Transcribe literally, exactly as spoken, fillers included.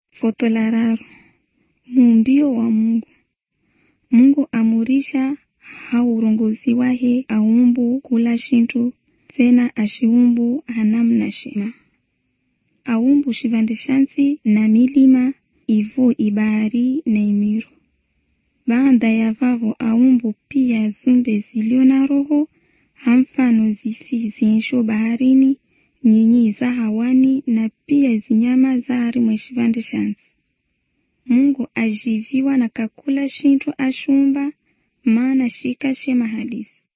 Foto la raru. Muumbio wa Mungu. Mungu amurisha haurongozi wahe aumbu kula shintu tena ashiumbu hanamna shima. Aumbu shivandishansi na milima ivo ibahari na imiru. Baada ya vavo aumbu pia zumbe zilio na roho hamfano zifiziensho baharini nyinyi za hawani na pia zinyama za harimwe shivandishansi. Mungu ajiviwa na kakula shintu ashumba maana shika shema hadisi.